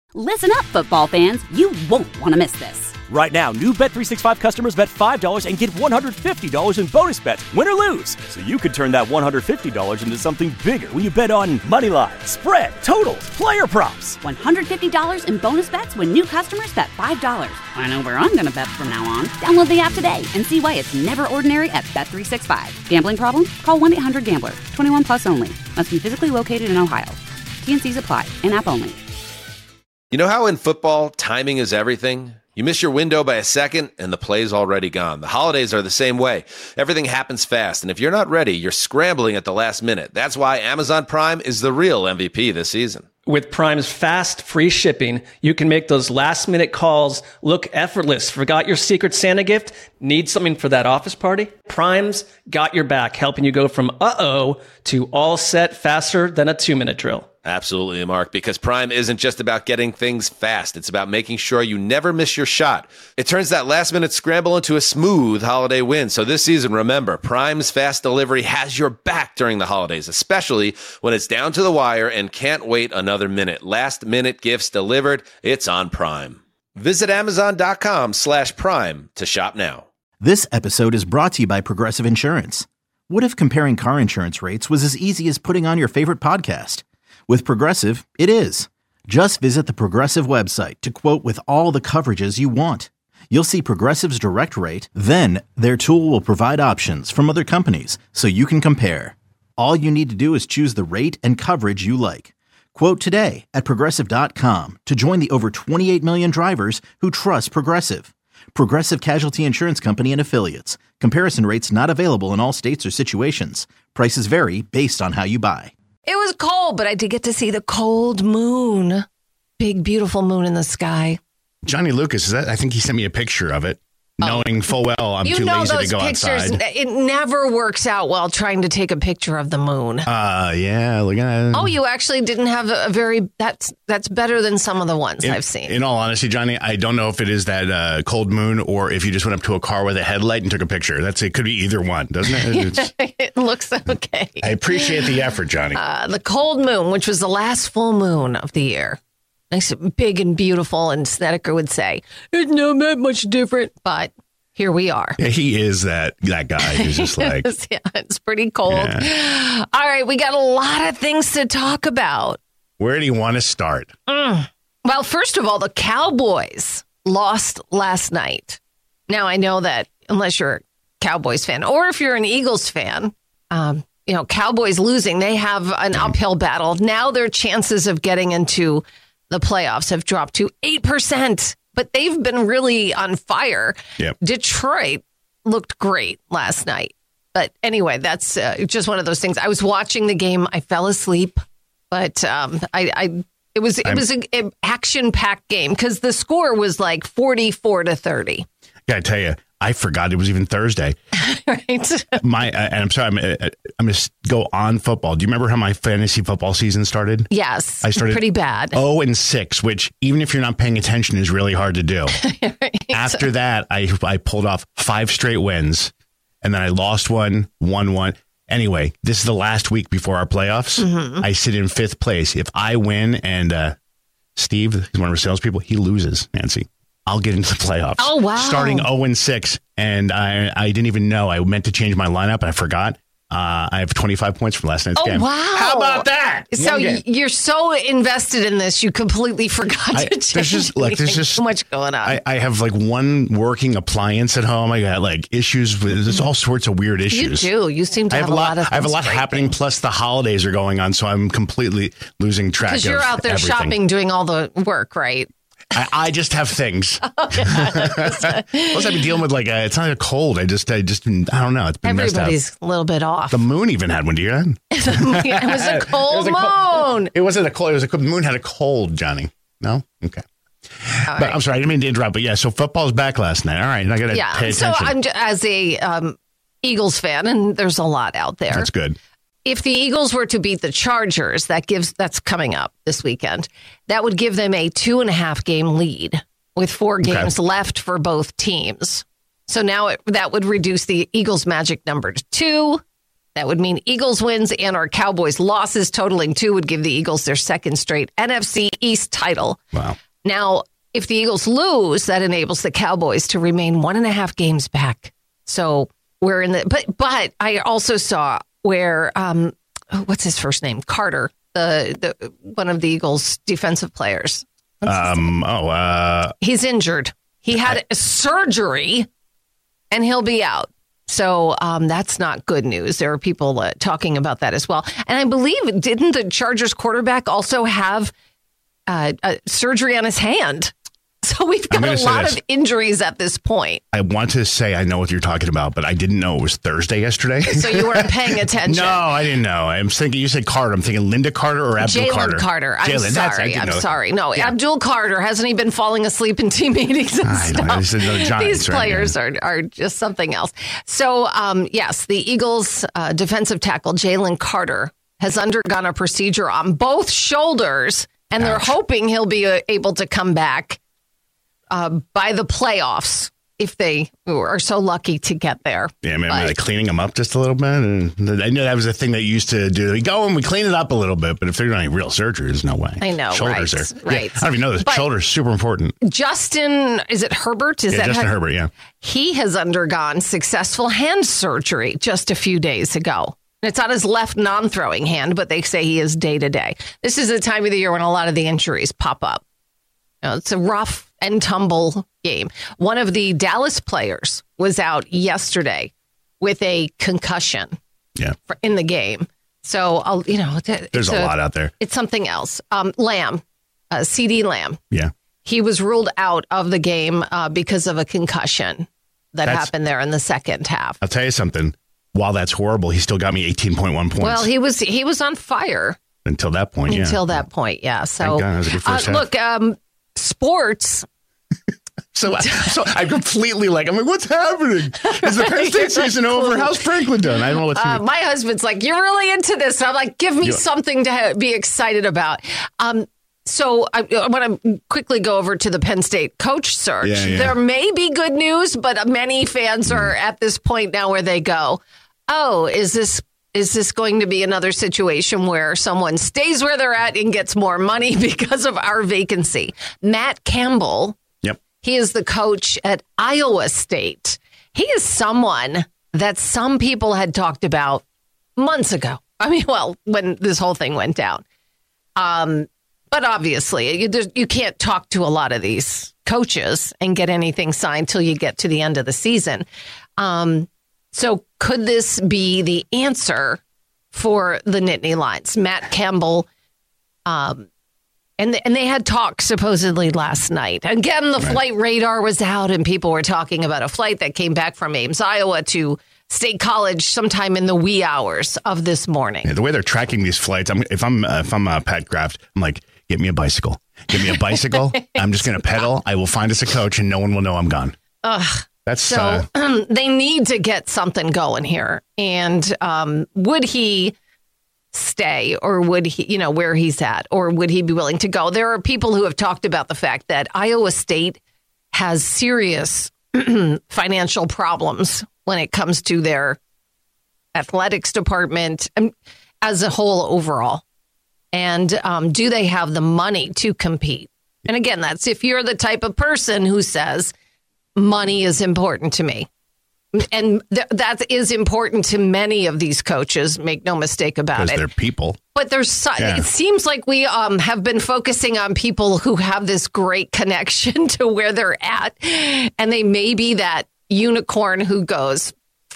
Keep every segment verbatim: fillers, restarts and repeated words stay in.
Listen up, football fans. You won't want to miss this. Right now, new Bet three sixty-five customers bet five dollars and get one hundred fifty dollars in bonus bets, win or lose. So you could turn that one hundred fifty dollars into something bigger when you bet on money line, spread, totals, player props. one hundred fifty dollars in bonus bets when new customers bet five dollars. I know where I'm going to bet from now on. Download the app today and see why it's never ordinary at Bet three sixty-five. Gambling problem? Call one eight hundred gambler. twenty-one plus only. Must be physically located in Ohio. T N Cs apply. In-app only. You know how in football, timing is everything? You miss your window by a second, and the play's already gone. The holidays are the same way. Everything happens fast, and if you're not ready, you're scrambling at the last minute. That's why Amazon Prime is the real M V P this season. With Prime's fast, free shipping, you can make those last-minute calls look effortless. Forgot your Secret Santa gift? Need something for that office party? Prime's got your back, helping you go from uh-oh to all set faster than a two-minute drill. Absolutely, Mark, because Prime isn't just about getting things fast. It's about making sure you never miss your shot. It turns that last-minute scramble into a smooth holiday win. So this season, remember, Prime's fast delivery has your back during the holidays, especially when it's down to the wire and can't wait another minute. Last-minute gifts delivered, it's on Prime. Visit Amazon.com slash Prime to shop now. This episode is brought to you by Progressive Insurance. What if comparing car insurance rates was as easy as putting on your favorite podcast? With Progressive, it is. Just visit the Progressive website to quote with all the coverages you want. You'll see Progressive's direct rate, then their tool will provide options from other companies so you can compare. All you need to do is choose the rate and coverage you like. Quote today at Progressive dot com to join the over twenty-eight million drivers who trust Progressive. Progressive Casualty Insurance Company and Affiliates. Comparison rates not available in all states or situations. Prices vary based on how you buy. It was cold, but I did get to see the cold moon. Big, beautiful moon in the sky. Johnny Lucas, is that? I think he sent me a picture of it, oh. knowing full well I'm you too know lazy those to go pictures, outside. It never works out well trying to take a picture of the moon. Uh, yeah, look at that. Oh, you actually didn't have a, a very, that's that's better than some of the ones in, I've seen. In all honesty, Johnny, I don't know if it is that uh, cold moon or if you just went up to a car with a headlight and took a picture. That's It could be either one, doesn't it? It looks okay. I appreciate the effort, Johnny. Uh, the cold moon, which was the last full moon of the year. Nice, big and beautiful, and Snedeker would say, it's not that much different, but here we are. Yeah, he is that that guy who's just like... Yeah, it's pretty cold. Yeah. All right, we got a lot of things to talk about. Where do you want to start? Mm. Well, first of all, the Cowboys lost last night. Now, I know that unless you're a Cowboys fan, or if you're an Eagles fan, um, you know, Cowboys losing, they have an uphill battle. Now their chances of getting into the playoffs have dropped to eight percent, but they've been really on fire. Yep. Detroit looked great last night. But anyway, that's uh, just one of those things. I was watching the game. I fell asleep, but um, I, I it was it I'm, was an action-packed game because the score was like forty-four to thirty. Gotta tell you, I forgot it was even Thursday. Right. My, uh, and I'm sorry, I'm, uh, I'm going to go on football. Do you remember how my fantasy football season started? Yes. I started pretty bad. oh and six, which even if you're not paying attention is really hard to do. Right. After that, I, I pulled off five straight wins and then I lost one, won one. Anyway, this is the last week before our playoffs. Mm-hmm. I sit in fifth place. If I win and uh, Steve, he's one of our salespeople, he loses, Nancy, I'll get into the playoffs. Oh, wow. Starting oh and six. And I I didn't even know. I meant to change my lineup and I forgot. Uh, I have twenty-five points from last night's oh, game. Oh, wow. How about that? So you're so invested in this, you completely forgot I, to change there's just, look, there's just so much going on. I, I have like one working appliance at home. I got like issues with there's all sorts of weird issues. You do. You seem to I have, have a lot, lot of I have a lot happening. things. Plus the holidays are going on. So I'm completely losing track of Because you're out there everything. shopping, doing all the work, right? I, I just have things. Oh, Plus, I've been dealing with like a, it's not a cold. I just, I just, I don't know. It's been messed up. Everybody's a little bit off. The moon even had one. Do you know? It was a cold it was a moon. Cold, it wasn't a cold. It was a the moon had a cold, Johnny. No, okay. All but right. I'm sorry, I didn't mean to interrupt. But yeah, so football's back last night. All right, I got to yeah. pay attention. So I'm j- as a um, Eagles fan, and there's a lot out there. That's good. If the Eagles were to beat the Chargers, that gives that's coming up this weekend. That would give them a two and a half game lead with four games okay. left for both teams. So now it, that would reduce the Eagles' magic number to two. That would mean Eagles wins and or Cowboys losses totaling two would give the Eagles their second straight N F C East title. Wow. Now, if the Eagles lose, that enables the Cowboys to remain one and a half games back. So we're in the, but, but I also saw where, um, what's his first name? Carter, the, the one of the Eagles defensive players. Um. Oh, uh, he's injured. He had I, a surgery and he'll be out. So um, that's not good news. There are people uh, talking about that as well. And I believe, didn't the Chargers quarterback also have uh, uh, surgery on his hand? So we've got a lot of injuries at this point. I want to say I know what you're talking about, but I didn't know it was Thursday yesterday. So you weren't paying attention. No, I didn't know. I'm thinking, you said Carter. I'm thinking Linda Carter or Abdul Jalen Carter. Carter. I'm Jalen, sorry. I'm know. sorry. No, yeah. Abdul Carter. Hasn't he been falling asleep in team meetings and I stuff? know. This is the Giants, These players right, are, are just something else. So, um, yes, the Eagles uh, defensive tackle, Jalen Carter, has undergone a procedure on both shoulders, and Ouch. They're hoping he'll be uh, able to come back Uh, by the playoffs, if they are so lucky to get there. Yeah, I mean, like cleaning them up just a little bit. And I know that was a thing that you used to do. We go and we clean it up a little bit, but if they're not any real surgery, there's no way. I know, shoulders right? are Right. Yeah, I don't even know this. But shoulders super important. Justin, is it Herbert? Is yeah, that Justin how, Herbert? Yeah, he has undergone successful hand surgery just a few days ago. It's on his left non-throwing hand, but they say he is day to day. This is the time of the year when a lot of the injuries pop up. You know, it's a rough and tumble game. One of the Dallas players was out yesterday with a concussion yeah. for, in the game. So, I'll, you know, there's a, a lot out there. It's something else. Um, Lamb, uh, C D Lamb. Yeah. He was ruled out of the game uh, because of a concussion that that's, happened there in the second half. I'll tell you something. While that's horrible, he still got me eighteen point one points. Well, he was he was on fire. Until that point, yeah. Until that point, yeah. So, God, that was a good first uh, half. look, um, sports. so, so I completely like, I'm like, what's happening? Is the Penn State season over? How's Franklin done? I don't know what's uh, my husband's like, you're really into this. And I'm like, give me yeah. something to ha- be excited about. Um, so I, I want to quickly go over to the Penn State coach search. Yeah, yeah. There may be good news, but many fans are at this point now where they go, oh, is this Is this going to be another situation where someone stays where they're at and gets more money because of our vacancy? Matt Campbell, yep, he is the coach at Iowa State. He is someone that some people had talked about months ago. I mean, well, when this whole thing went down. Um, but obviously, you, you can't talk to a lot of these coaches and get anything signed till you get to the end of the season. Um So could this be the answer for the Nittany Lions? Matt Campbell, um, and, and they had talk supposedly last night. Again, the right. flight radar was out and people were talking about a flight that came back from Ames, Iowa to State College sometime in the wee hours of this morning. Yeah, the way they're tracking these flights, I'm, if I'm uh, if I'm uh, Pat Kraft, I'm like, get me a bicycle. Give me a bicycle. I'm just going to pedal. I will find us a coach and no one will know I'm gone. Ugh. That's, so uh, um, they need to get something going here. And um, would he stay or would he, you know, where he's at, or would he be willing to go? There are people who have talked about the fact that Iowa State has serious financial problems when it comes to their athletics department and as a whole overall. And um, do they have the money to compete? And again, that's if you're the type of person who says, money is important to me. And th- that is important to many of these coaches. Make no mistake about it. Because they're people. But there's so, yeah. it seems like we um, have been focusing on people who have this great connection to where they're at. And they may be that unicorn who goes,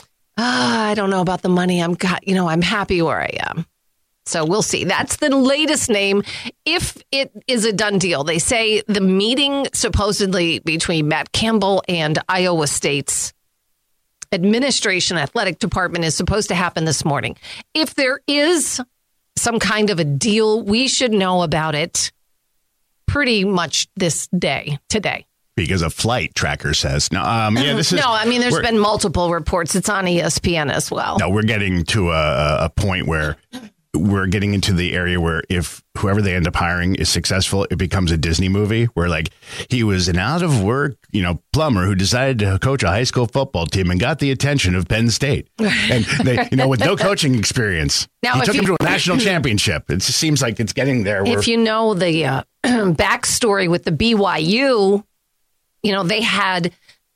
ah, I don't know about the money. I'm got, you know, I'm happy where I am. So we'll see. That's the latest name. If it is a done deal, they say the meeting supposedly between Matt Campbell and Iowa State's administration athletic department is supposed to happen this morning. If there is some kind of a deal, we should know about it pretty much this day, today. Because a flight tracker says, no, um, yeah, this is. No, I mean, there's been multiple reports. It's on E S P N as well. No, we're getting to a, a point where we're getting into the area where if whoever they end up hiring is successful, it becomes a Disney movie where like he was an out of work, you know, plumber who decided to coach a high school football team and got the attention of Penn State. And they, you know, with no coaching experience, now, he took you, him to a national championship. It just seems like it's getting there. If you know the uh, backstory with the B Y U, you know, they had,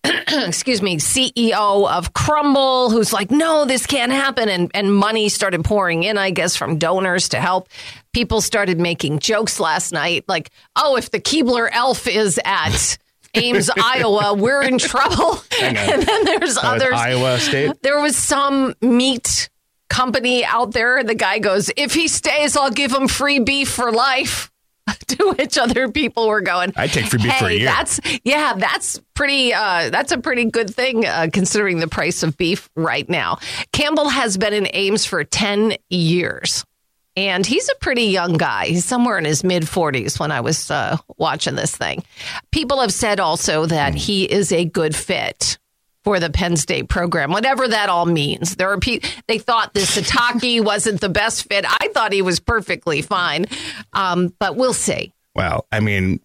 excuse me, C E O of Crumble, who's like, no, this can't happen. And, and money started pouring in, I guess, from donors to help. People started making jokes last night, like, oh, if the Keebler Elf is at Ames, Iowa, we're in trouble. And then there's uh, others. Iowa State. There was some meat company out there. The guy goes, if he stays, I'll give him free beef for life. To which other people were going, I take free beef hey, for a year. That's yeah, that's pretty. Uh, that's a pretty good thing uh, considering the price of beef right now. Campbell has been in Ames for ten years, and he's a pretty young guy. He's somewhere in his mid forties when I was uh, watching this thing. People have said also that mm. he is a good fit for the Penn State program, whatever that all means. There are people, they thought this Sataki wasn't the best fit. I thought he was perfectly fine, um, but we'll see. Well, I mean,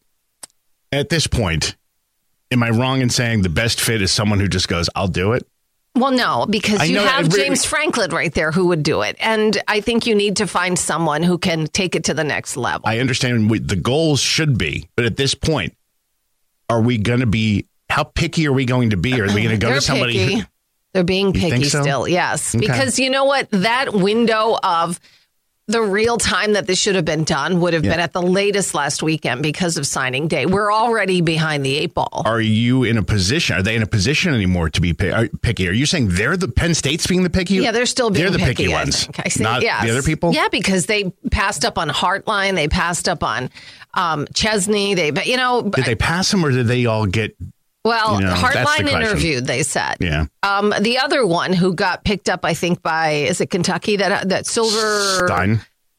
at this point, am I wrong in saying the best fit is someone who just goes, I'll do it? Well, no, because I you know have that, James Franklin right there who would do it. And I think you need to find someone who can take it to the next level. I understand what the goals should be, but at this point, are we going to be How picky are we going to be? Are we going to go They're to somebody? Picky. Who, They're being picky so? still. Yes. Okay. Because you know what? That window of the real time that this should have been done would have yeah. been at the latest last weekend because of signing day. We're already behind the eight ball. Are you in a position? Are they in a position anymore to be picky? Are you saying they're the Penn State's being the picky? Yeah, they're still being they're the picky, picky I ones. think. I think, not yes. the other people. Yeah, because they passed up on Hartline. They passed up on um, Chesney. They, you know, did they pass them or did they all get? Well, you know, Hartline interviewed, they said. Yeah. Um, the other one who got picked up, I think, by, is it Kentucky? That that Silver... Stein.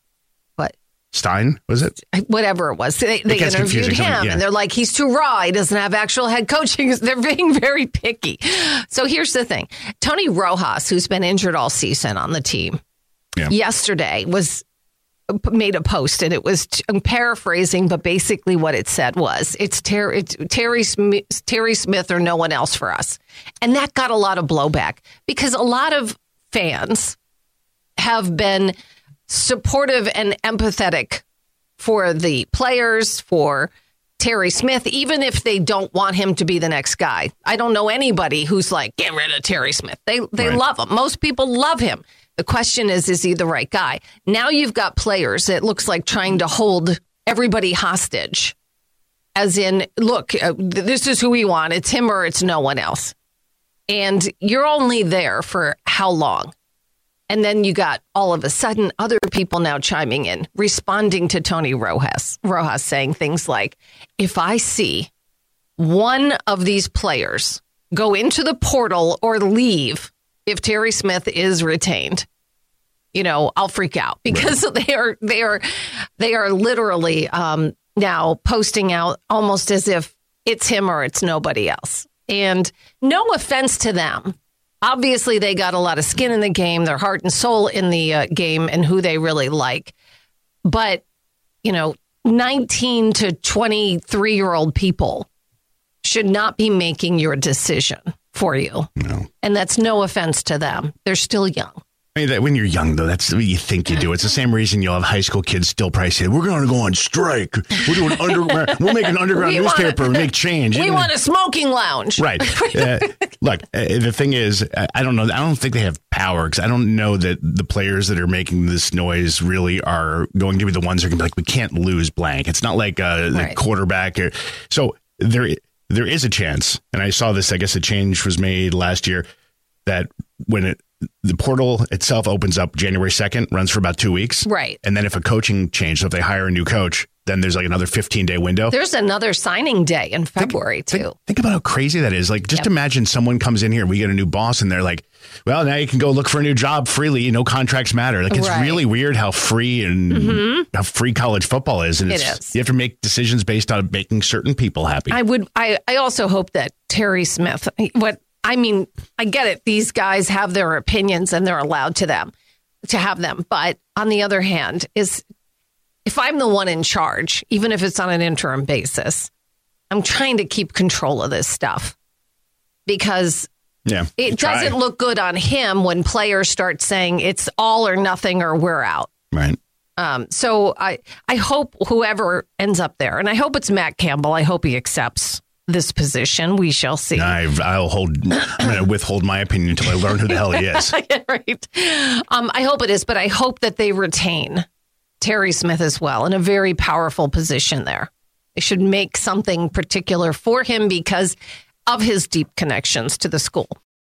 What? Stein, was it? Whatever it was. They, they it interviewed him, yeah. and they're like, he's too raw. He doesn't have actual head coaching. They're being very picky. So here's the thing. Tony Rojas, who's been injured all season on the team, yeah. yesterday was... made a post, and it was I'm paraphrasing, but basically what it said was it's, Ter- it's Terry Smith, Terry Smith or no one else for us. And that got a lot of blowback because a lot of fans have been supportive and empathetic for the players, for Terry Smith, even if they don't want him to be the next guy. I don't know anybody who's like, get rid of Terry Smith. They they right. love him. Most people love him. The question is, is he the right guy? Now you've got players, it looks like, trying to hold everybody hostage. As in, look, uh, this is who we want. It's him or it's no one else. And you're only there for how long? And then you got all of a sudden other people now chiming in, responding to Tony Rojas, Rojas saying things like, if I see one of these players go into the portal or leave, if Terry Smith is retained, you know, I'll freak out because right. they are they are they are literally um, now posting out almost as if it's him or it's nobody else. And no offense to them. Obviously, they got a lot of skin in the game, their heart and soul in the uh, game and who they really like. But, you know, nineteen to twenty-three year old people should not be making your decision for you. No. And that's no offense to them. They're still young. I mean, that, when you're young, though, that's what you think you do. It's the same reason you'll have high school kids still probably say, we're going to go on strike. We're doing underground. We'll make an underground newspaper and make change. We want a smoking lounge. Right. uh, look, uh, the thing is, I don't know. I don't think they have power because I don't know that the players that are making this noise really are going to be the ones that are going to be like, we can't lose blank. It's not like a, right. a quarterback. Or, so there There is a chance, and I saw this, I guess a change was made last year, that when it, the portal itself opens up January second, runs for about two weeks. Right. And then if a coaching change, so if they hire a new coach, then there's like another fifteen-day window. There's another signing day in February, think, too. Think, think about how crazy that is. Like, just yep. imagine someone comes in here, we get a new boss, and they're like, well, now you can go look for a new job freely. No contracts matter. Like, it's right. really weird how free and mm-hmm. how free college football is. And it's, it is. You have to make decisions based on making certain people happy. I would. I, I also hope that Terry Smith, what I mean, I get it. These guys have their opinions and they're allowed to them. to have them. But on the other hand, is if I'm the one in charge, even if it's on an interim basis, I'm trying to keep control of this stuff because yeah, it doesn't try. look good on him when players start saying it's all or nothing or we're out. Right. Um, so I, I hope whoever ends up there, and I hope it's Matt Campbell, I hope he accepts this position. We shall see. I've, I'll hold, I'm going to withhold my opinion until I learn who the hell he is. Yeah, right. Um, I hope it is, but I hope that they retain Terry Smith as well in a very powerful position there. They should make something particular for him because of his deep connections to the school.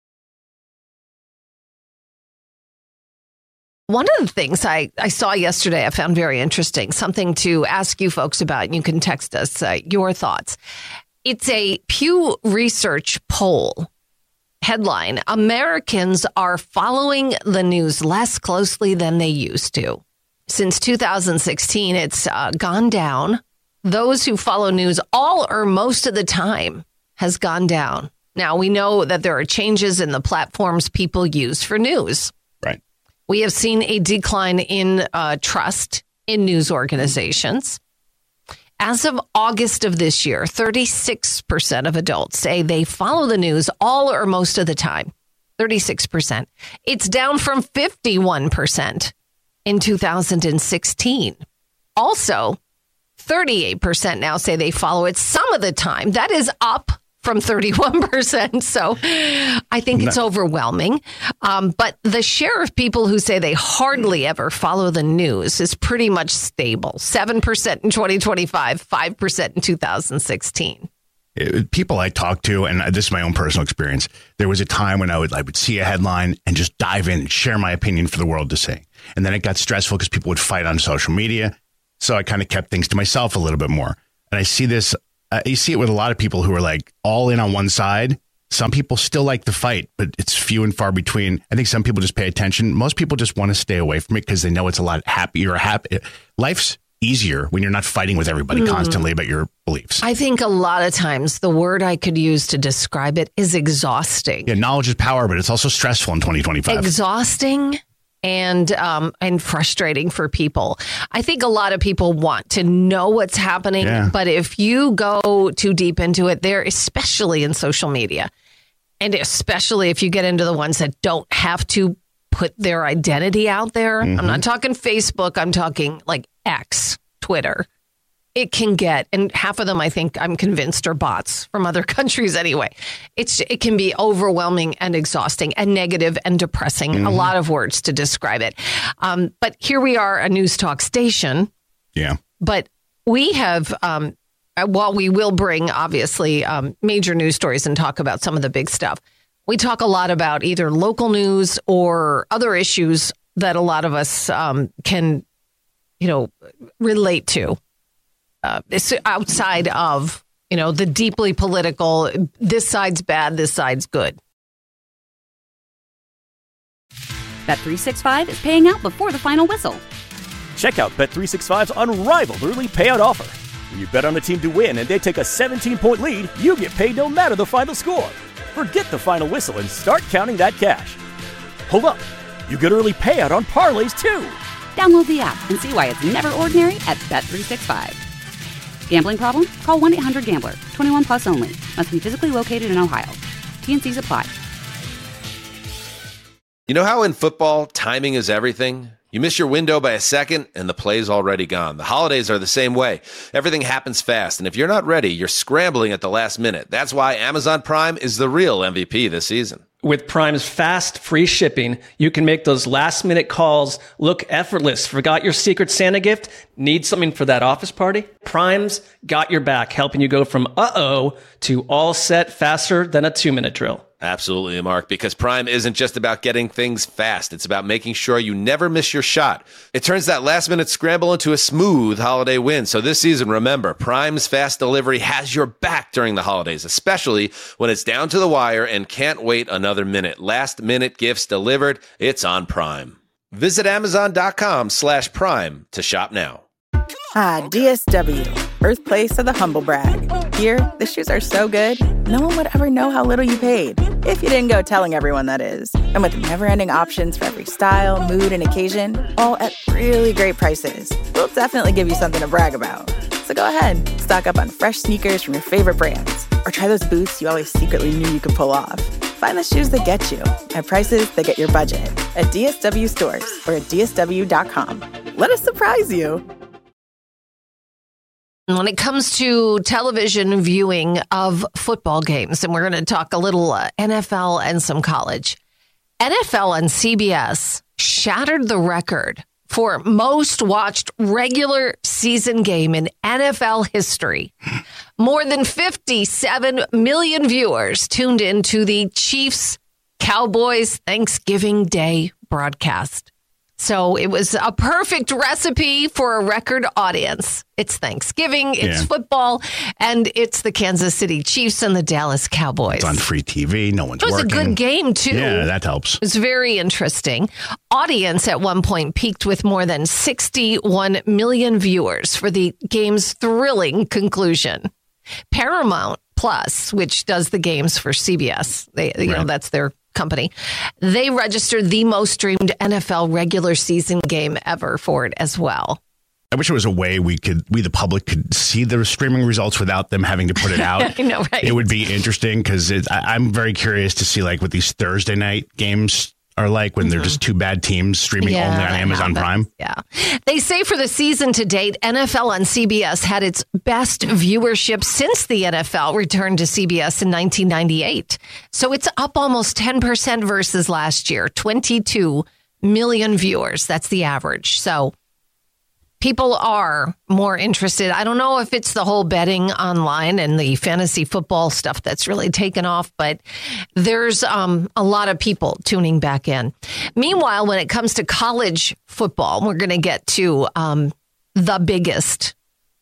One of the things I, I saw yesterday I found very interesting, something to ask you folks about, and you can text us uh, your thoughts. It's a Pew Research poll. Headline, Americans are following the news less closely than they used to. Since two thousand sixteen, it's uh, gone down. Those who follow news all or most of the time has gone down. Now, we know that there are changes in the platforms people use for news. Right. We have seen a decline in uh, trust in news organizations. As of August of this year, thirty-six percent of adults say they follow the news all or most of the time. thirty-six percent. It's down from fifty-one percent in two thousand sixteen. Also, thirty-eight percent now say they follow it some of the time. That is up from thirty-one percent. So I think it's no. overwhelming. Um, but the share of people who say they hardly ever follow the news is pretty much stable. seven percent in twenty twenty-five, five percent in two thousand sixteen. It, people I talk to, and this is my own personal experience, there was a time when I would I would see a headline and just dive in and share my opinion for the world to see. And then it got stressful because people would fight on social media. So I kind of kept things to myself a little bit more. And I see this, uh, you see it with a lot of people who are like all in on one side. Some people still like the fight, but it's few and far between. I think some people just pay attention. Most people just want to stay away from it because they know it's a lot happier. Happy. Life's easier when you're not fighting with everybody mm. constantly about your beliefs. I think a lot of times the word I could use to describe it is exhausting. Yeah, knowledge is power, but it's also stressful in twenty twenty-five. Exhausting. And um, and frustrating for people. I think a lot of people want to know what's happening, yeah. but if you go too deep into it, there, especially in social media, and especially if you get into the ones that don't have to put their identity out there, mm-hmm. I'm not talking Facebook, I'm talking like X, Twitter. It can get, and half of them, I think, I'm convinced, are bots from other countries anyway. It's It can be overwhelming and exhausting and negative and depressing. Mm-hmm. A lot of words to describe it. Um, but here we are, a news talk station. Yeah. But we have, um, while we will bring, obviously, um, major news stories and talk about some of the big stuff, we talk a lot about either local news or other issues that a lot of us um, can, you know, relate to. Uh, it's outside of, you know, the deeply political, this side's bad, this side's good. Bet three sixty-five is paying out before the final whistle. Check out Bet three sixty-five's unrivaled early payout offer. When you bet on a team to win and they take a seventeen-point lead, you get paid no matter the final score. Forget the final whistle and start counting that cash. Hold up. You get early payout on parlays, too. Download the app and see why it's never ordinary at Bet three sixty-five. Gambling problem? Call one eight hundred gambler. twenty-one plus only. Must be physically located in Ohio. T and C's apply. You know how in football, timing is everything? You miss your window by a second, and the play's already gone. The holidays are the same way. Everything happens fast, and if you're not ready, you're scrambling at the last minute. That's why Amazon Prime is the real M V P this season. With Prime's fast, free shipping, you can make those last-minute calls look effortless. Forgot your Secret Santa gift? Need something for that office party? Prime's got your back, helping you go from uh-oh to all set faster than a two-minute drill. Absolutely, Mark, because Prime isn't just about getting things fast. It's about making sure you never miss your shot. It turns that last-minute scramble into a smooth holiday win. So this season, remember, Prime's fast delivery has your back during the holidays, especially when it's down to the wire and can't wait another minute. Last-minute gifts delivered. It's on Prime. Visit Amazon.com slash Prime to shop now. Ah, D S W, birthplace of the humble brag. Here, the shoes are so good, no one would ever know how little you paid. If you didn't go telling everyone, that is. And with never-ending options for every style, mood, and occasion, all at really great prices, we'll definitely give you something to brag about. So go ahead, stock up on fresh sneakers from your favorite brands, or try those boots you always secretly knew you could pull off. Find the shoes that get you at prices that get your budget at D S W stores or at D S W dot com. Let us surprise you. When it comes to television viewing of football games, and we're going to talk a little uh, N F L and some college, N F L and C B S shattered the record for most watched regular season game in N F L history. More than fifty-seven million viewers tuned into the Chiefs Cowboys Thanksgiving Day broadcast. So it was a perfect recipe for a record audience. It's Thanksgiving, it's Yeah. football, and it's the Kansas City Chiefs and the Dallas Cowboys. It's on free T V. No one's It was working. a good game, too. Yeah, that helps. It was very interesting. Audience at one point peaked with more than sixty-one million viewers for the game's thrilling conclusion. Paramount Plus, which does the games for C B S, they, you know, Right. that's their company, they registered the most streamed N F L regular season game ever for it as well. I wish there was a way we could, we the public could see the streaming results without them having to put it out. I know, right? It would be interesting because I'm very curious to see like what these Thursday night games are like when they're just two bad teams streaming only on that Amazon happens. Prime. Yeah. They say for the season to date, N F L on C B S had its best viewership since the N F L returned to C B S in nineteen ninety-eight. So it's up almost ten percent versus last year, twenty-two million viewers. That's the average. So people are more interested. I don't know if it's the whole betting online and the fantasy football stuff that's really taken off, but there's um, a lot of people tuning back in. Meanwhile, when it comes to college football, we're going to get to um, the biggest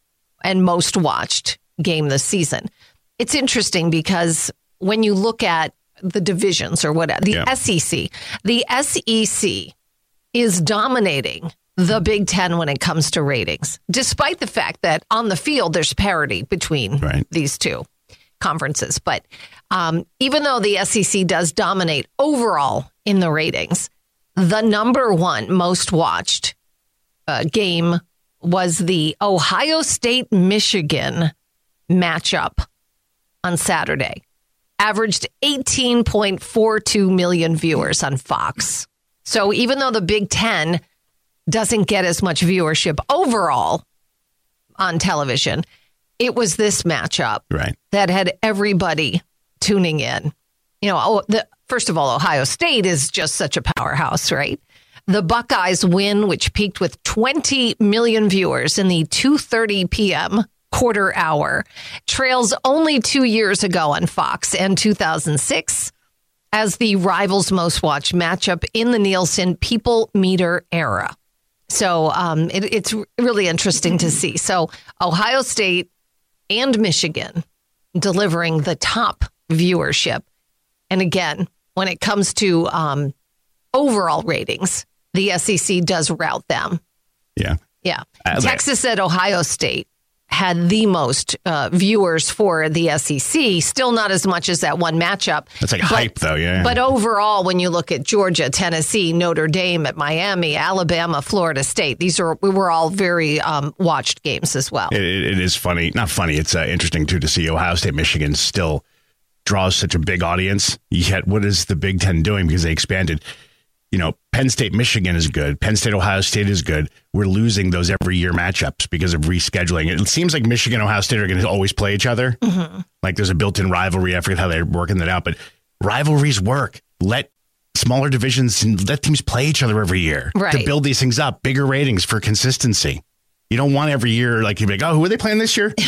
and most watched game this season. It's interesting because when you look at the divisions or whatever, the Yeah. S E C, the S E C is dominating the Big Ten when it comes to ratings, despite the fact that on the field there's parity between Right. these two conferences. But um, even though the S E C does dominate overall in the ratings, the number one most watched uh, game was the Ohio State-Michigan matchup on Saturday. Averaged eighteen point four two million viewers on Fox. So even though the Big Ten doesn't get as much viewership overall on television, it was this matchup Right. that had everybody tuning in. You know, oh, the, first of all, Ohio State is just such a powerhouse, right? The Buckeyes win, which peaked with twenty million viewers in the two thirty p.m. quarter hour, trails only two years ago on Fox and two thousand six as the rivals most watched matchup in the Nielsen People Meter era. So um, it, it's really interesting to see. So Ohio State and Michigan delivering the top viewership. And again, when it comes to um, overall ratings, the S E C does rout them. Yeah. Yeah. Uh, Texas at Ohio State had the most uh, viewers for the S E C. Still not as much as that one matchup. That's like But- hype though. Yeah. But overall, when you look at Georgia, Tennessee, Notre Dame at Miami, Alabama, Florida State, these are we were all very um, watched games as well. It, it is funny. Not funny. It's uh, interesting, too, to see Ohio State, Michigan still draws such a big audience. Yet, what is the Big Ten doing? Because they expanded. You know, Penn State, Michigan is good. Penn State, Ohio State is good. We're losing those every year matchups because of rescheduling. It seems like Michigan and Ohio State are going to always play each other. Mm-hmm. Like there's a built-in rivalry. I forget how they're working that out, but rivalries work. Let smaller divisions and let teams play each other every year Right. to build these things up. Bigger ratings for consistency. You don't want every year, like, you'd be like, oh, who are they playing this year?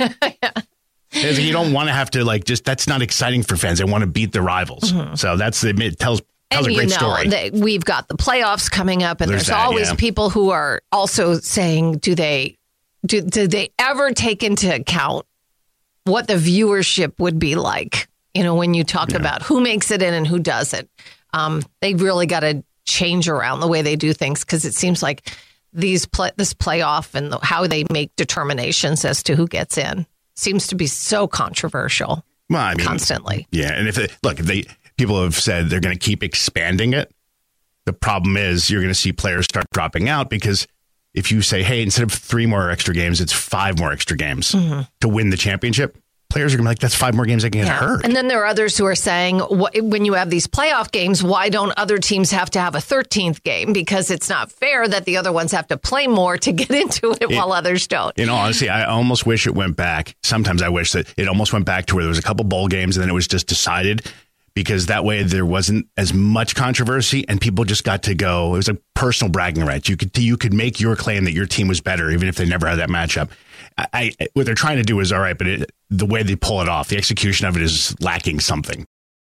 It's like you don't want to have to, like, just, that's not exciting for fans. They want to beat their rivals. Mm-hmm. So that's, it tells, tells And a you great know story. that we've got the playoffs coming up, and There's there's, that, always yeah. people who are also saying, do they do, do they ever take into account what the viewership would be like? You know, when you talk about who makes it in and who doesn't, um, they really got to change around the way they do things, because it seems like these play, this playoff and the, how they make determinations as to who gets in seems to be so controversial. Well, I mean, constantly. Yeah. And if it, look, if they people have said they're going to keep expanding it. The problem is you're going to see players start dropping out because if you say, hey, instead of three more extra games, it's five more extra games mm-hmm. to win the championship, players are going to be like, that's five more games I can get yeah. hurt. And then there are others who are saying, wh- when you have these playoff games, why don't other teams have to have a thirteenth game? Because it's not fair that the other ones have to play more to get into it, it while others don't. In all honesty, I almost wish it went back. Sometimes I wish that it almost went back to where there was a couple bowl games and then it was just decided. Because that way there wasn't as much controversy and people just got to go. It was a personal bragging rights. You could you could make your claim that your team was better, even if they never had that matchup. I, I what they're trying to do is all right, but it, the way they pull it off, the execution of it is lacking something.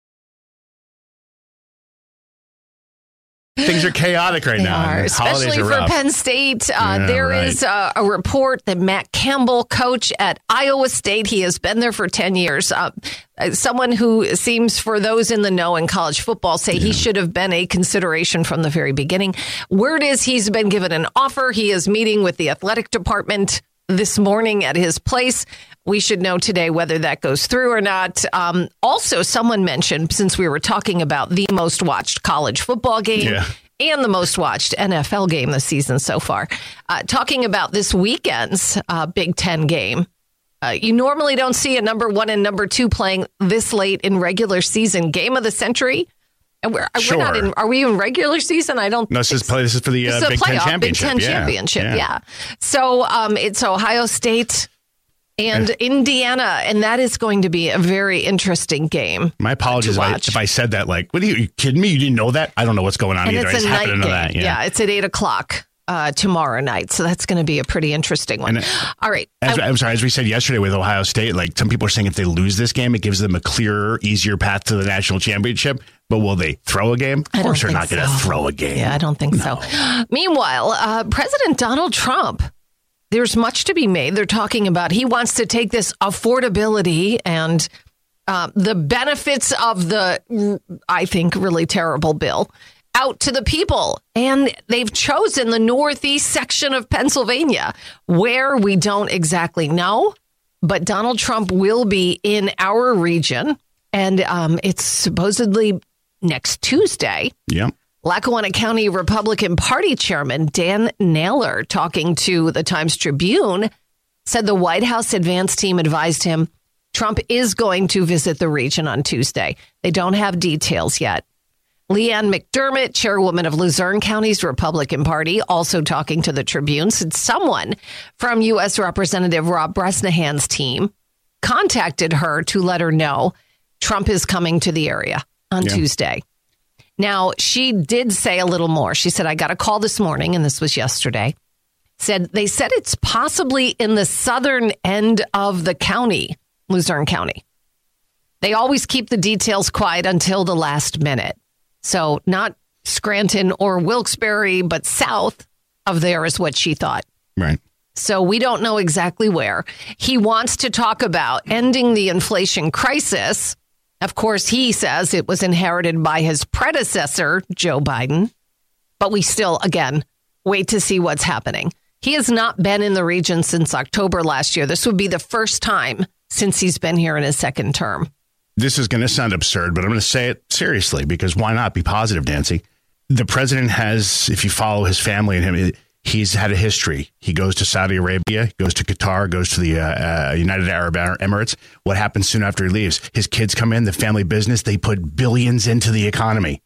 Things are chaotic right they now. Are, especially for rough. Penn State. Uh, yeah, there right. is uh, a report that Matt Campbell, coach at Iowa State, he has been there for ten years. Uh, someone who seems, for those in the know in college football, say yeah. he should have been a consideration from the very beginning. Word is he's been given an offer. He is meeting with the athletic department this morning at his place. We should know today whether that goes through or not. Um, also, someone mentioned, since we were talking about the most watched college football game yeah. and the most watched N F L game this season so far, uh, talking about this weekend's uh, Big Ten game. Uh, you normally don't see a number one and number two playing this late in regular season. Game of the century. And we're, sure. we're not in, are we in regular season? I don't No, this is, play, this is for the uh, Big Ten Championship. Big Ten yeah. Championship, yeah. yeah. So um, it's Ohio State and Indiana, and that is going to be a very interesting game. My apologies I, if I said that. Like, what are you, are you kidding me? You didn't know that? I don't know what's going on and either. It's a I just happen to know that. Yeah. yeah, it's at eight o'clock uh, tomorrow night. So that's going to be a pretty interesting one. And All right. As, I, I'm sorry. As we said yesterday with Ohio State, like some people are saying if they lose this game, it gives them a clearer, easier path to the national championship. But will they throw a game? Of course they're not going to so. throw a game. Yeah, I don't think no. so. Meanwhile, uh, President Donald Trump, there's much to be made. They're talking about he wants to take this affordability and uh, the benefits of the, I think, really terrible bill out to the people. And they've chosen the northeast section of Pennsylvania, where we don't exactly know. But Donald Trump will be in our region. And um, it's supposedly next Tuesday. Yeah. Lackawanna County Republican Party Chairman Dan Naylor, talking to the Times Tribune, said the White House advance team advised him Trump is going to visit the region on Tuesday. They don't have details yet. Leanne McDermott, chairwoman of Luzerne County's Republican Party, also talking to the Tribune, said someone from U S Representative Rob Bresnahan's team contacted her to let her know Trump is coming to the area on yeah. Tuesday. Now, she did say a little more. She said, I got a call this morning, and this was yesterday. Said they said it's possibly in the southern end of the county, Luzerne County. They always keep the details quiet until the last minute. So not Scranton or Wilkes-Barre, but south of there is what she thought. Right. So we don't know exactly where. He wants to talk about ending the inflation crisis. Of course, he says it was inherited by his predecessor, Joe Biden. But we still, again, wait to see what's happening. He has not been in the region since October last year. This would be the first time since he's been here in his second term. This is going to sound absurd, but I'm going to say it seriously because why not be positive, Nancy? The president has, if you follow his family and him, he's had a history. He goes to Saudi Arabia, goes to Qatar, goes to the uh, uh, United Arab Emirates. What happens soon after he leaves? His kids come in, the family business, they put billions into the economy.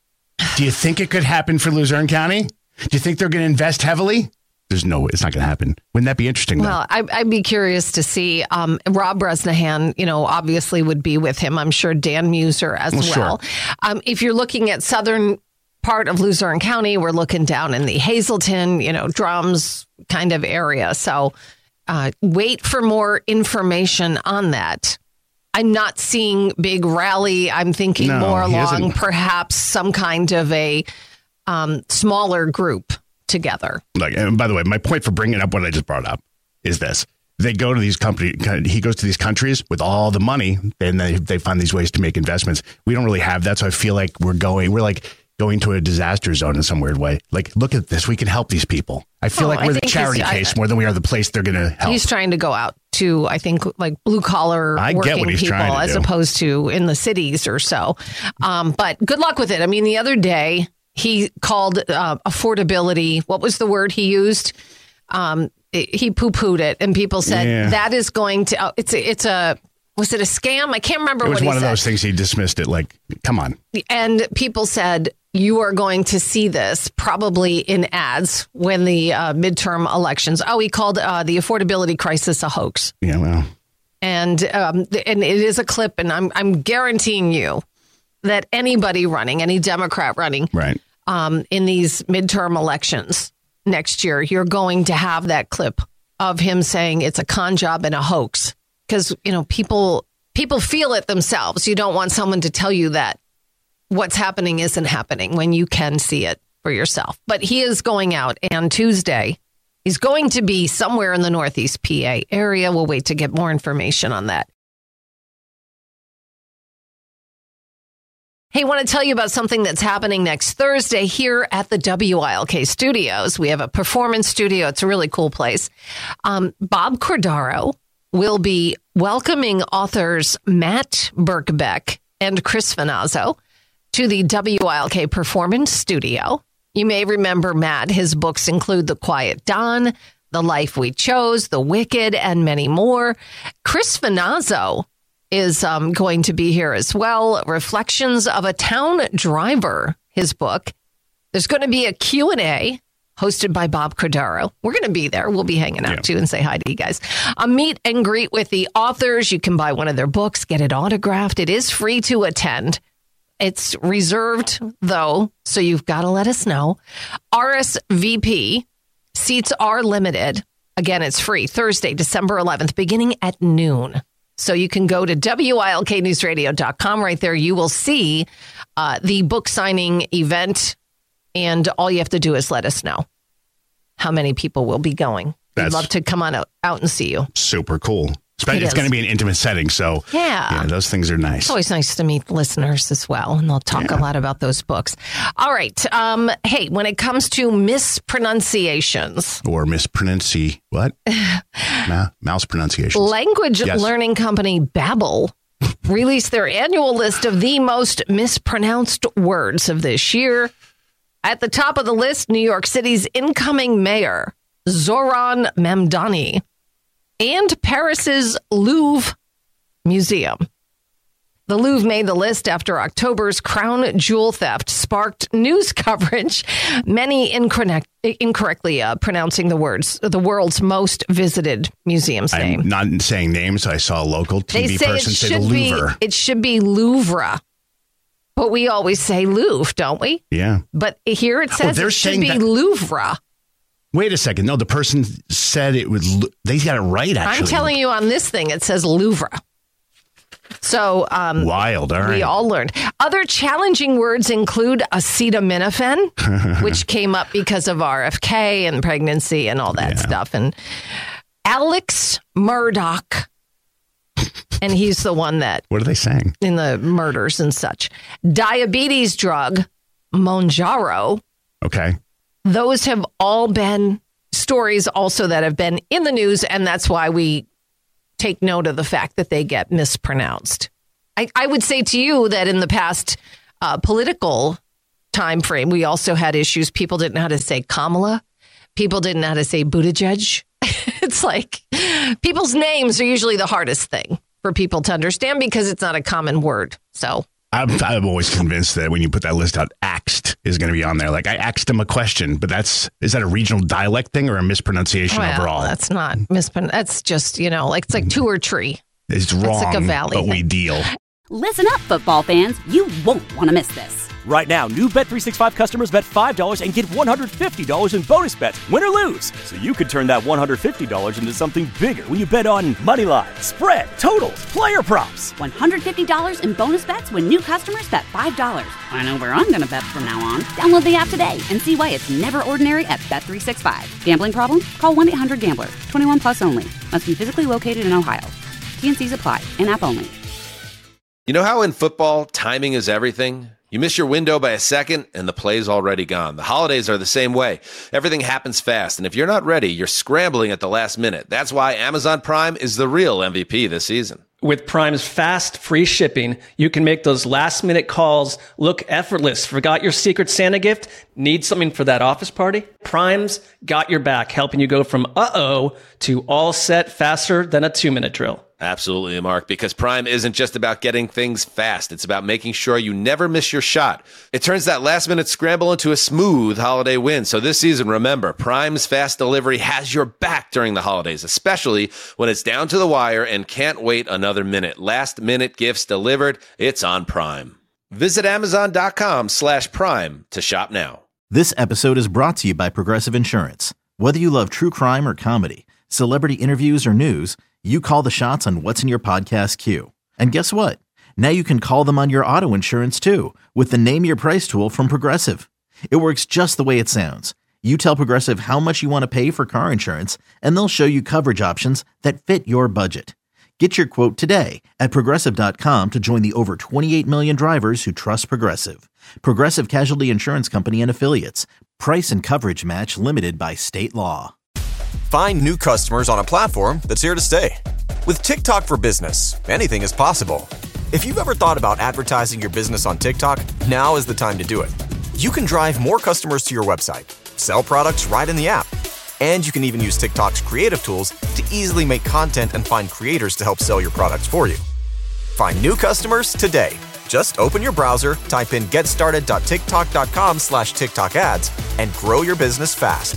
Do you think it could happen for Luzerne County? Do you think they're going to invest heavily? There's no way. It's not going to happen. Wouldn't that be interesting? Though? Well, I, I'd be curious to see. Um, Rob Bresnahan, you know, obviously would be with him. I'm sure Dan Muser as well. well. Sure. Um, if you're looking at southern part of Luzerne County, we're looking down in the Hazleton, you know, Drums kind of area. So uh, wait for more information on that. I'm not seeing big rally. I'm thinking no, more along perhaps some kind of a um, smaller group together. Like, and by the way, my point for bringing up what I just brought up is this. They go to these company. He goes to these countries with all the money, and they, they find these ways to make investments. We don't really have that. So I feel like we're going, we're like going to a disaster zone in some weird way. Like, look at this. We can help these people. I feel Oh, like I we're the think charity he's- I- case more than we are the place they're going to help. He's trying to go out to, I think, like blue collar I get working what he's people trying to as do. opposed to in the cities or so. Um, but good luck with it. I mean, the other day he called uh, affordability. What was the word he used? Um, it- he poo pooed it, and people said Yeah. that is going to. Oh, it's a, it's a. Was it a scam? I can't remember It was what he one of said. those things he dismissed it like, come on. And people said, you are going to see this probably in ads when the uh, midterm elections. Oh, he called uh, the affordability crisis a hoax. Yeah, well, And um, and it is a clip, and I'm I'm guaranteeing you that anybody running, any Democrat running right. um, in these midterm elections next year, you're going to have that clip of him saying it's a con job and a hoax. Because, you know, people people feel it themselves. You don't want someone to tell you that what's happening isn't happening when you can see it for yourself. But he is going out, and Tuesday, he's going to be somewhere in the Northeast P A area. We'll wait to get more information on that. Hey, I want to tell you about something that's happening next Thursday here at the W I L K studios. We have a performance studio. It's a really cool place. Um, Bob Cordaro will be welcoming authors Matt Birkbeck and Chris Finazzo to the W I L K Performance Studio. You may remember Matt. His books include The Quiet Dawn, The Life We Chose, The Wicked, and many more. Chris Finazzo is um, going to be here as well. Reflections of a Town Driver, his book. There's going to be a Q and A hosted by Bob Cordaro. We're going to be there. We'll be hanging out, Yeah. too, and say hi to you guys. A meet and greet with the authors. You can buy one of their books, get it autographed. It is free to attend. It's reserved, though, so you've got to let us know. R S V P. Seats are limited. Again, it's free. Thursday, December eleventh, beginning at noon. So you can go to W I L K news radio dot com. Right there, you will see uh, the book signing event. And all you have to do is let us know how many people will be going. We'd That's- love to come on out, out and see you. Super cool. Spe- It It's is. going to be an intimate setting, so Yeah. those things are nice. It's always nice to meet listeners as well, and they'll talk a lot about those books. All right. Um, hey, when it comes to mispronunciations, Or mispronunci what? Ma- mouse pronunciations. language Yes. learning company Babbel released their annual list of the most mispronounced words of this year. At the top of the list, New York City's incoming mayor, Zoran Mamdani, and Paris's Louvre Museum. The Louvre made the list after October's crown jewel theft sparked news coverage, many incorrect, incorrectly uh, pronouncing the words, the world's most visited museum's name. I'm not saying names. I saw a local T They V say it person say the should be Louvre. it should be Louvre, but we always say Louvre, don't we? Yeah. But here it says they're it should saying be that- Louvre. Wait a second. No, the person said it was. Lu- They got it right, actually. I'm telling you, on this thing it says Louvre. So um, Wild. All right. we all learned. Other challenging words include acetaminophen, which came up because of R F K and pregnancy and all that Yeah. stuff, and Alex Murdoch. And he's the one that What are they saying? in the murders and such. Diabetes drug, Monjaro. Okay. Those have all been stories also that have been in the news, and that's why we take note of the fact that they get mispronounced. I, I would say to you that in the past uh, political time frame, we also had issues. People didn't know how to say Kamala. People didn't know how to say Buttigieg. It's like people's names are usually the hardest thing for people to understand because it's not a common word. So I'm, I'm always convinced that when you put that list out, axed is going to be on there. Like I asked him a question, but that's is that a regional dialect thing or a mispronunciation well, overall? that's not mispron. That's just, you know, like it's like two or three. It's wrong, like a valley but we thing. deal. Listen up, football fans. You won't want to miss this. Right now, new Bet three sixty-five customers bet five dollars and get one hundred fifty dollars in bonus bets, win or lose. So you could turn that one hundred fifty dollars into something bigger when you bet on money line, spread, totals, player props. one hundred fifty dollars in bonus bets when new customers bet five dollars. I know where I'm going to bet from now on. Download the app today and see why it's never ordinary at Bet three sixty-five. Gambling problem? Call one eight hundred gambler. twenty-one plus only. Must be physically located in Ohio. T and C's apply. In-app only. You know how in football, timing is everything? You miss your window by a second, and the play's already gone. The holidays are the same way. Everything happens fast, and if you're not ready, you're scrambling at the last minute. That's why Amazon Prime is the real M V P this season. With Prime's fast, free shipping, you can make those last-minute calls look effortless. Forgot your Secret Santa gift? Need something for that office party? Prime's got your back, helping you go from uh-oh to all set faster than a two-minute drill. Absolutely, Mark, because Prime isn't just about getting things fast. It's about making sure you never miss your shot. It turns that last-minute scramble into a smooth holiday win. So this season, remember, Prime's fast delivery has your back during the holidays, especially when it's down to the wire and can't wait another minute. Last-minute gifts delivered, it's on Prime. Visit Amazon.com slash Prime to shop now. This episode is brought to you by Progressive Insurance. Whether you love true crime or comedy, celebrity interviews or news, you call the shots on what's in your podcast queue. And guess what? Now you can call them on your auto insurance too with the Name Your Price tool from Progressive. It works just the way it sounds. You tell Progressive how much you want to pay for car insurance, and they'll show you coverage options that fit your budget. Get your quote today at Progressive dot com to join the over twenty-eight million drivers who trust Progressive. Progressive Casualty Insurance Company and Affiliates. Price and coverage match limited by state law. Find new customers on a platform that's here to stay. With TikTok for Business, anything is possible. If you've ever thought about advertising your business on TikTok, now is the time to do it. You can drive more customers to your website, sell products right in the app, and you can even use TikTok's creative tools to easily make content and find creators to help sell your products for you. Find new customers today. Just open your browser, type in getstarted.tiktok.com slash TikTok ads, and grow your business fast.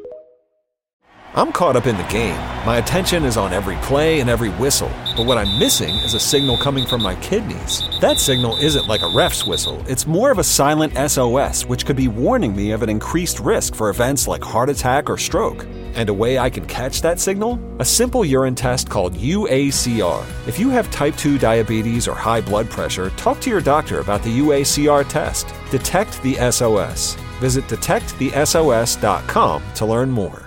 I'm caught up in the game. My attention is on every play and every whistle. But what I'm missing is a signal coming from my kidneys. That signal isn't like a ref's whistle. It's more of a silent S O S, which could be warning me of an increased risk for events like heart attack or stroke. And a way I can catch that signal? A simple urine test called U A C R. If you have type two diabetes or high blood pressure, talk to your doctor about the U A C R test. Detect the S O S. Visit detect the S O S dot com to learn more.